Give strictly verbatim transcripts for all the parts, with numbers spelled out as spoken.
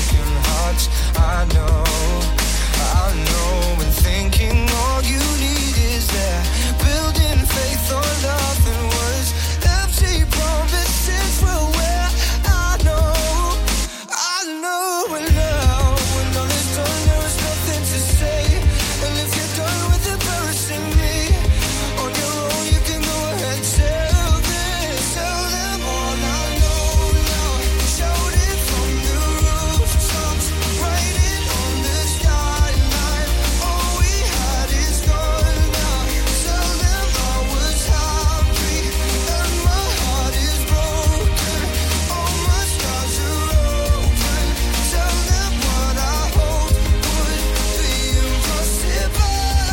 broken hearts. I know, I know, and thinking all you need is that building faith on nothing was empty promises will wear. I know, I know, and now when all is done, there is nothing to say. And if you're done with embarrassing me on your own, you can go ahead, tell this, tell them all I know now. Shout it from the rooftops, write it on the skyline. All we had is gone now. Tell them I was happy and my heart is broken. All my scars are open. Tell them what I hoped would be impossible.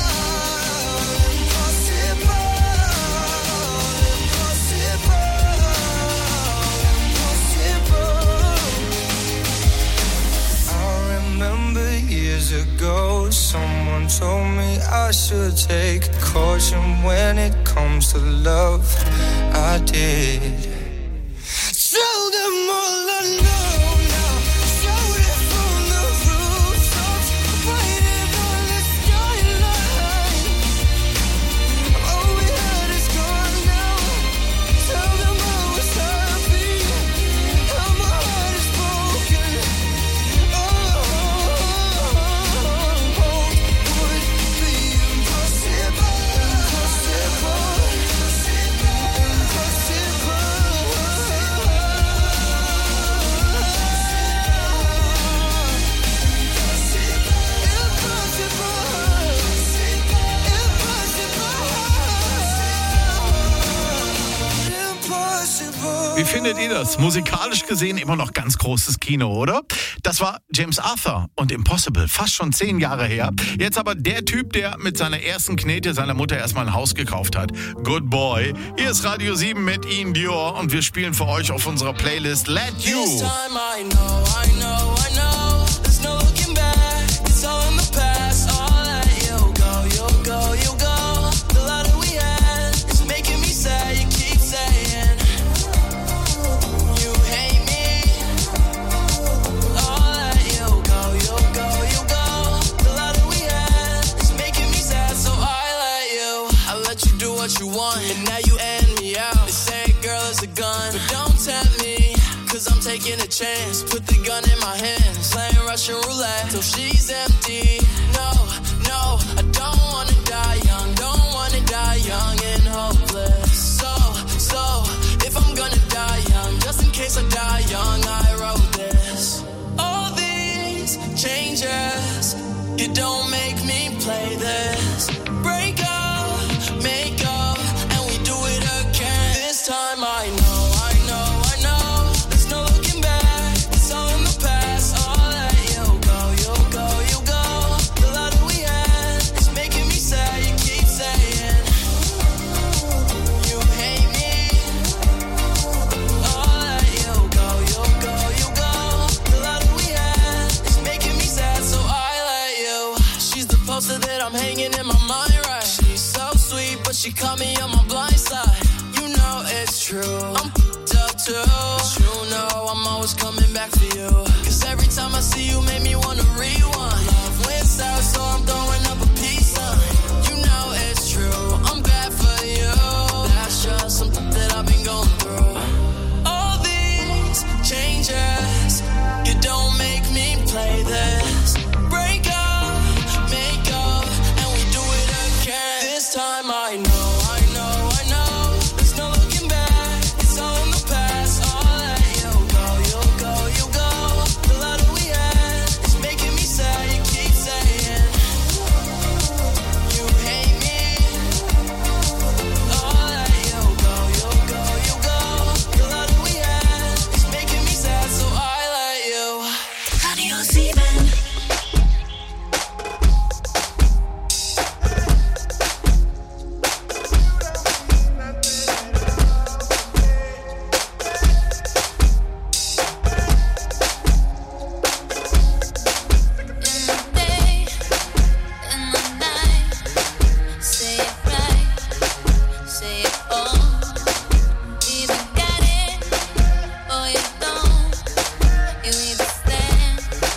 Impossible. Impossible. I remember years ago, someone told me I should take caution when it comes to love. I did. Tell them all I know now. Shout it from the rooftops, write it on the skyline. All we had is gone now. Tell them I was happy and my heart is broken. Oh, would be impossible. Impossible. Wie findet ihr das? Musikalisch gesehen immer noch ganz großes Kino, oder? Das war James Arthur und Impossible, fast schon zehn Jahre her. Jetzt aber der Typ, der mit seiner ersten Knete seiner Mutter erstmal ein Haus gekauft hat. Good Boy. Hier ist Radio sieben mit Ian Dior und wir spielen für euch auf unserer Playlist Let You. This time I know, I know, I know. There's no looking back. It's all in the past. I'll let you go, you'll go, you'll go. The love that we had is making me sad. You keep saying you hate me. I'll let you go, you'll go, you'll go. The love that we had is making me sad. So I let you, I let you do what you want, and now you end me out. They say girl is a gun, but don't tempt me. Cause I'm taking a chance, put the gun in my hands, playing Russian roulette till she's empty. No, no, I don't wanna die young, don't wanna die young and hopeless. So, so, if I'm gonna die young, just in case I die young, I wrote this. All these changes, you don't make me play this. Break up, make up, and we do it again. This time I know, I know, I know. That I'm hanging in my mind, right? She's so sweet, but she caught me on my blind side. You know it's true, I'm f***ed up too. But you know I'm always coming back for you. Cause every time I see you, make me wanna rewind. Love went south, so I'm throwing up a peace sign. You know it's true, I'm bad for you. That's just something that I've been going through. All these changes, you don't make me play this. Break up, this time I know, I know, I know. There's no looking back, it's all in the past. I'll let you go, you'll go, you'll go. The love that we had is making me sad. You keep saying you hate me. I'll let you go, you'll go, you'll go. The love that we had is making me sad, so I let you. Radio sieben. You either stand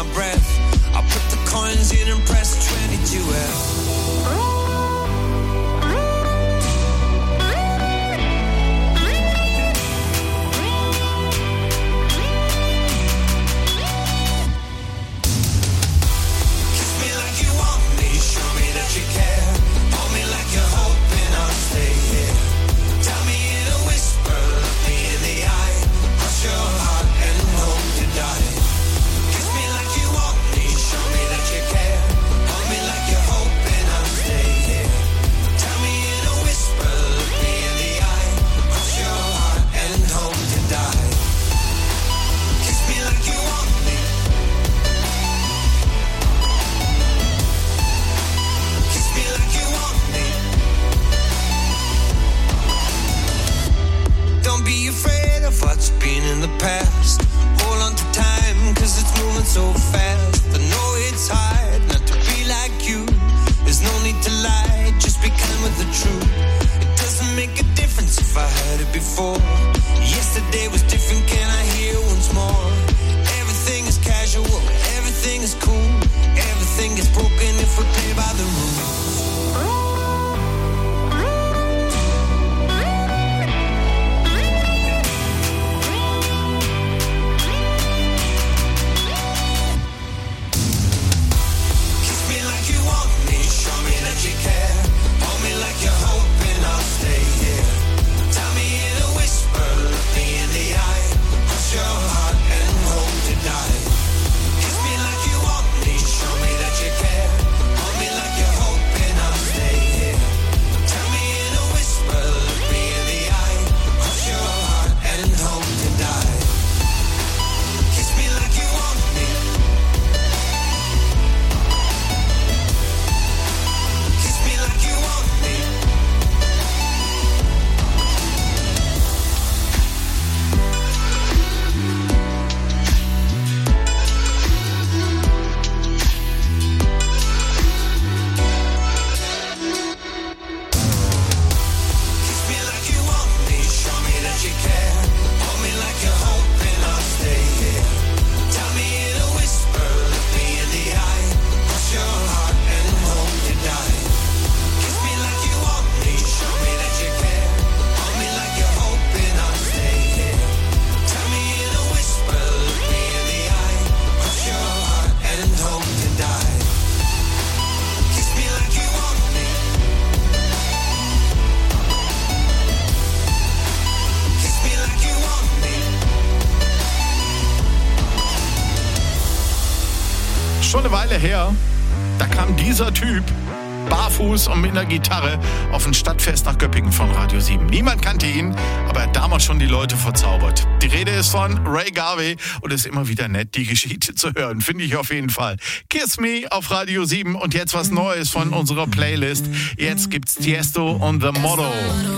breath. I put the coins in and press twenty-two F. So fast, I know it's hard not to be like you. There's no need to lie, just be kind with the truth. It doesn't make a difference if I heard it before. Yesterday was different, can I hear once more? Everything is casual, everything is cool. Everything is broken if we play by the rules. Schon eine Weile her, da kam dieser Typ barfuß und mit einer Gitarre auf ein Stadtfest nach Göppingen von Radio sieben. Niemand kannte ihn, aber er hat damals schon die Leute verzaubert. Die Rede ist von Ray Garvey und es ist immer wieder nett, die Geschichte zu hören, finde ich auf jeden Fall. Kiss Me auf Radio sieben und jetzt was Neues von unserer Playlist. Jetzt gibt's Tiesto und The Motto.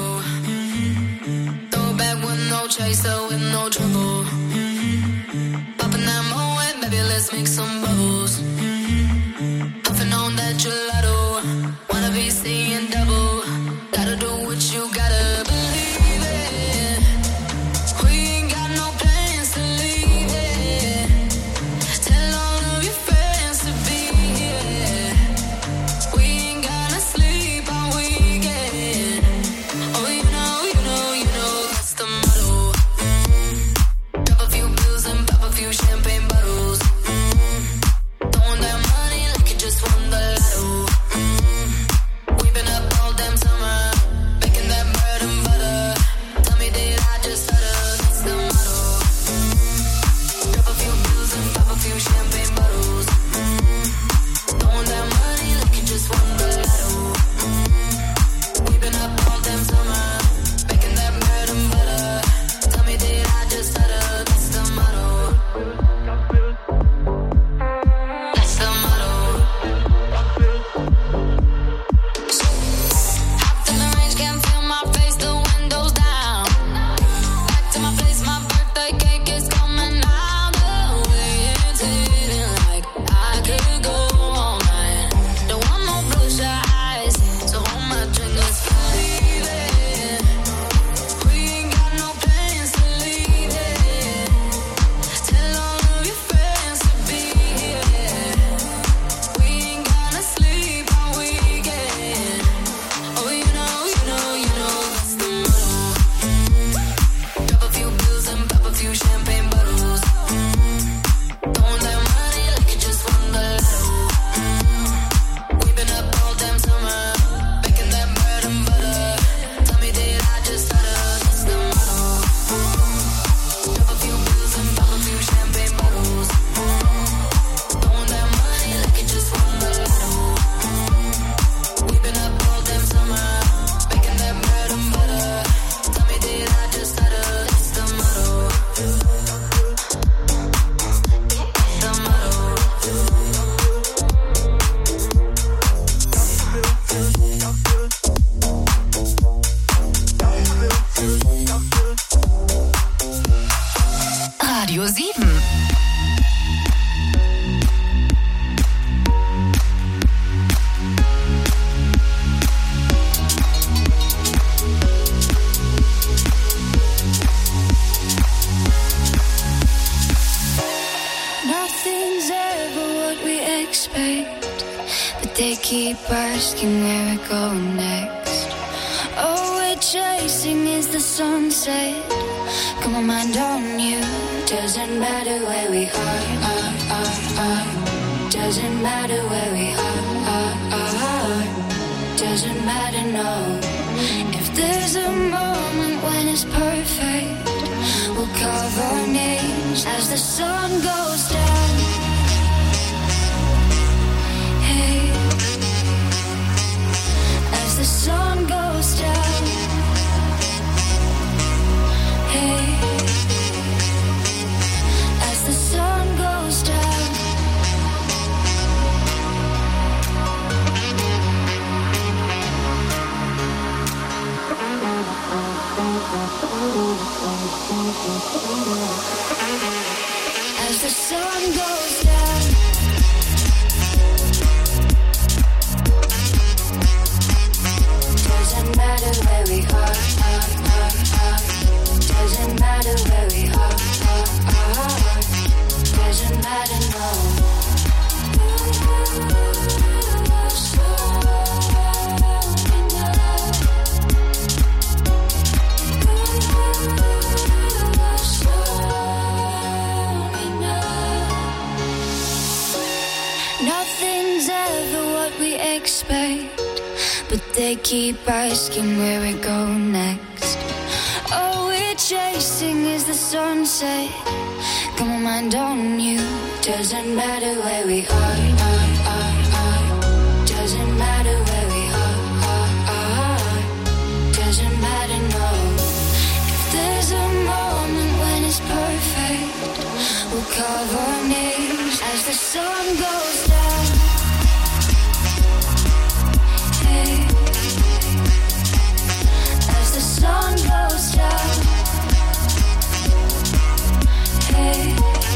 Let's make some bubbles. Puffing on that gelato. Wanna be seeing double. Gotta do what you gotta believe it. We ain't got no plans to leave it. Tell all of your friends to be here. We ain't gonna sleep all weekend. Oh, you know, you know, you know that's the motto. Mm-hmm. Drop a few bills and pop a few champagne bottles. Mm-hmm. sieben. Nothing's ever what we expect, but they keep asking where we're going next. All we're chasing is the sunset. Got my mind on you. Doesn't matter where we are, are, are, are. Doesn't matter where we are, are, are. Doesn't matter, no. If there's a moment when it's perfect, we'll carve our names as the sun goes down. Hey, as the sun goes down. Hey, as the sun goes down. As the sun goes down. Doesn't matter where we are, are, are, are. Doesn't matter where we are, are, are. Doesn't matter, no. Nothing's ever what we expect, but they keep asking where we go next. All we're chasing is the sunset. Got my mind on you. Doesn't matter where we are, are, are, are. Doesn't matter where we are, are, are. Doesn't matter, no. If there's a moment when it's perfect, we'll carve our names as the sun goes down. Hey, as the sun goes down. Hey,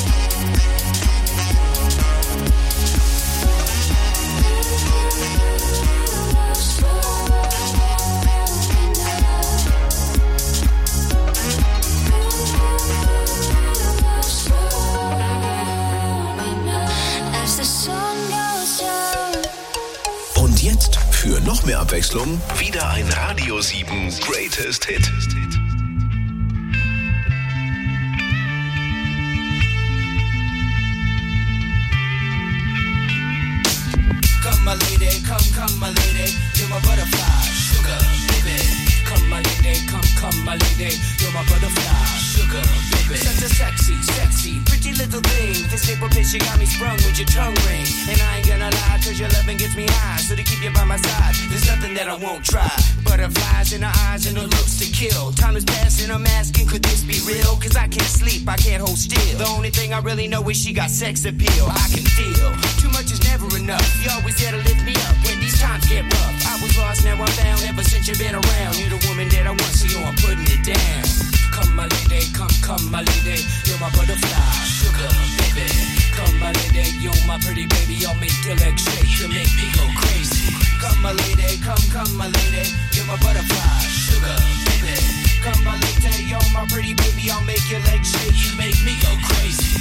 as the sun goes down. Und jetzt für noch mehr Abwechslung wieder ein Radio sieben Greatest Hit. Come my lady, come, come my lady, you're my butterfly, sugar, baby. Come my lady, come, come my lady, you're my butterfly, sugar, baby. Such a sexy, sexy, pretty little thing. This paper bitch, you got me sprung with your tongue ring. And I ain't gonna lie, cause your loving gets me high. So to keep you by my side, there's nothing that I won't try. Butterflies in her eyes and her looks to kill. Time is passing, I'm asking, could this be real? Cause I can't sleep, I can't hold still. The only thing I really know is she got sex appeal. I can feel, too much is never enough. You always there to lift me up when these times get rough. I was lost, now I'm found, ever since you've been around. You're the woman that I want, so yo, I'm putting it down. Come my lady, come, come my lady, you're my butterfly, sugar, baby. Come my lady, you're my pretty baby, I'll make your legs shake, you make me go crazy. Come my lady, come, come my lady, you're my butterfly, sugar, baby. Come my lady, you're my pretty baby, I'll make your legs shake, you make me go crazy.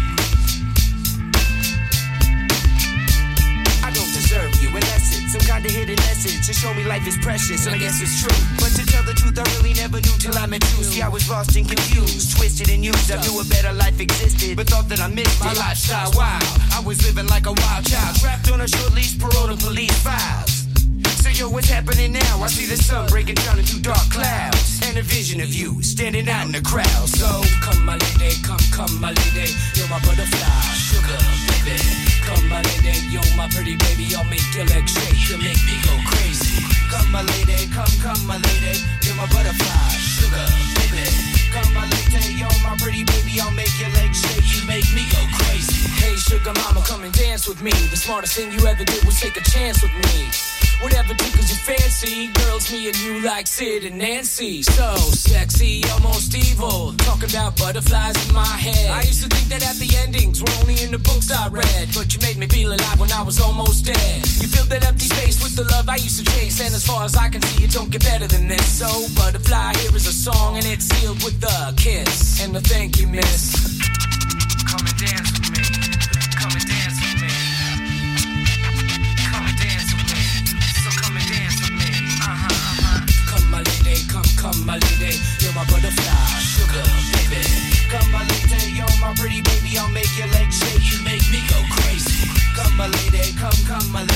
I don't deserve you unless it's some kind of hidden message to show me life is precious, and I guess it's true. But to tell the truth, I really never knew till I met you. See, I was lost and confused, twisted and used. I knew a better life existed, but thought that I missed my lifestyle wild. I was living like a wild child, trapped on a short leash, parole to police files. So yo, what's happening now? I see the sun breaking down into dark clouds, and a vision of you standing out in the crowd. So come my lady, come, come my lady, you're my butterfly, sugar, baby. Come my lady, you're my pretty baby, I'll make your legs shake, you make me go crazy. Come my lady, come, come my lady, you're my butterfly, sugar, baby. Come my lady, you're my pretty baby, I'll make your legs shake, you make me go crazy. Hey sugar mama, come and dance with me. The smartest thing you ever did was take a chance with me. whatever tickles your fancy. Girls, me and you like Sid and Nancy. So sexy, almost evil. Talking about butterflies in my head. I used to think that happy endings were only in the books I read, but you made me feel alive when I was almost dead. You filled that empty space with the love I used to chase, and as far as I can see, it don't get better than this. So butterfly, here is a song, and it's sealed with a kiss and a thank you, miss. Come and dance with me. Come and dance with me. Come and dance with me. So come and dance with me. Uh-huh, uh-huh. Come my lady, come, come my lady. You're my butterfly, sugar, baby. Come my lady, you're my pretty baby. I'll make your legs shake, you make me go crazy. Come my lady, come, come my